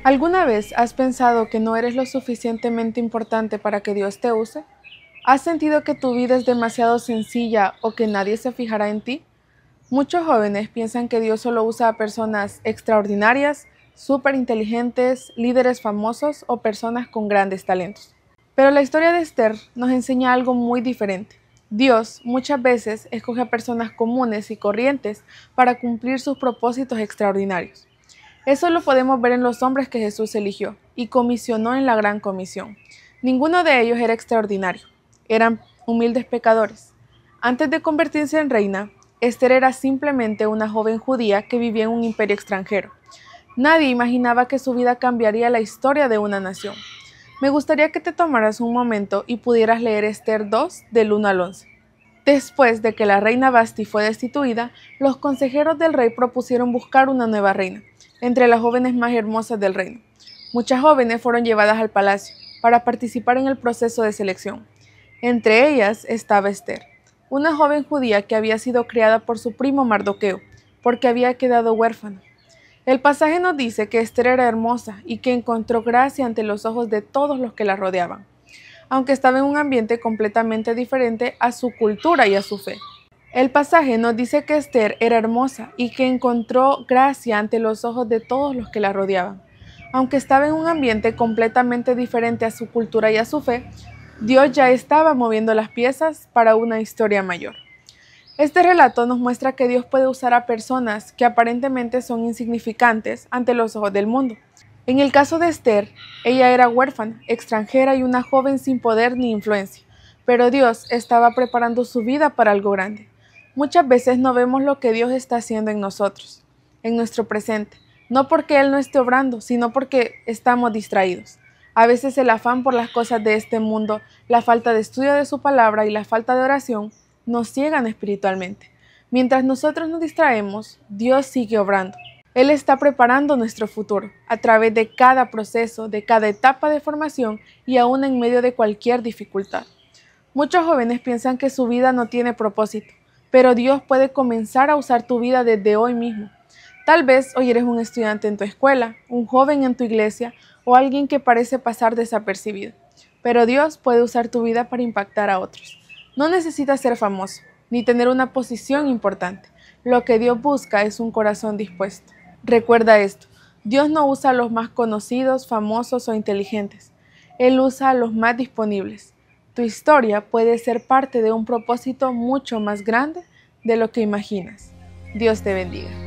¿Alguna vez has pensado que no eres lo suficientemente importante para que Dios te use? ¿Has sentido que tu vida es demasiado sencilla o que nadie se fijará en ti? Muchos jóvenes piensan que Dios solo usa a personas extraordinarias, súper inteligentes, líderes famosos o personas con grandes talentos. Pero la historia de Esther nos enseña algo muy diferente. Dios muchas veces escoge a personas comunes y corrientes para cumplir sus propósitos extraordinarios. Eso lo podemos ver en los hombres que Jesús eligió y comisionó en la Gran Comisión. Ninguno de ellos era extraordinario, eran humildes pecadores. Antes de convertirse en reina, Esther era simplemente una joven judía que vivía en un imperio extranjero. Nadie imaginaba que su vida cambiaría la historia de una nación. Me gustaría que te tomaras un momento y pudieras leer Esther 2 del 1 al 11. Después de que la reina Vasti fue destituida, los consejeros del rey propusieron buscar una nueva reina entre las jóvenes más hermosas del reino. Muchas jóvenes fueron llevadas al palacio para participar en el proceso de selección. Entre ellas estaba Esther, una joven judía que había sido criada por su primo Mardoqueo, porque había quedado huérfana. El pasaje nos dice que Esther era hermosa y que encontró gracia ante los ojos de todos los que la rodeaban, aunque estaba en un ambiente completamente diferente a su cultura y a su fe. El pasaje nos dice que Esther era hermosa y que encontró gracia ante los ojos de todos los que la rodeaban. Aunque estaba en un ambiente completamente diferente a su cultura y a su fe, Dios ya estaba moviendo las piezas para una historia mayor. Este relato nos muestra que Dios puede usar a personas que aparentemente son insignificantes ante los ojos del mundo. En el caso de Esther, ella era huérfana, extranjera y una joven sin poder ni influencia, pero Dios estaba preparando su vida para algo grande. Muchas veces no vemos lo que Dios está haciendo en nosotros, en nuestro presente, no porque Él no esté obrando, sino porque estamos distraídos. A veces el afán por las cosas de este mundo, la falta de estudio de su palabra y la falta de oración nos ciegan espiritualmente. Mientras nosotros nos distraemos, Dios sigue obrando. Él está preparando nuestro futuro a través de cada proceso, de cada etapa de formación y aún en medio de cualquier dificultad. Muchos jóvenes piensan que su vida no tiene propósito, pero Dios puede comenzar a usar tu vida desde hoy mismo. Tal vez hoy eres un estudiante en tu escuela, un joven en tu iglesia o alguien que parece pasar desapercibido, pero Dios puede usar tu vida para impactar a otros. No necesitas ser famoso, ni tener una posición importante. Lo que Dios busca es un corazón dispuesto. Recuerda esto, Dios no usa a los más conocidos, famosos o inteligentes. Él usa a los más disponibles. Tu historia puede ser parte de un propósito mucho más grande de lo que imaginas. Dios te bendiga.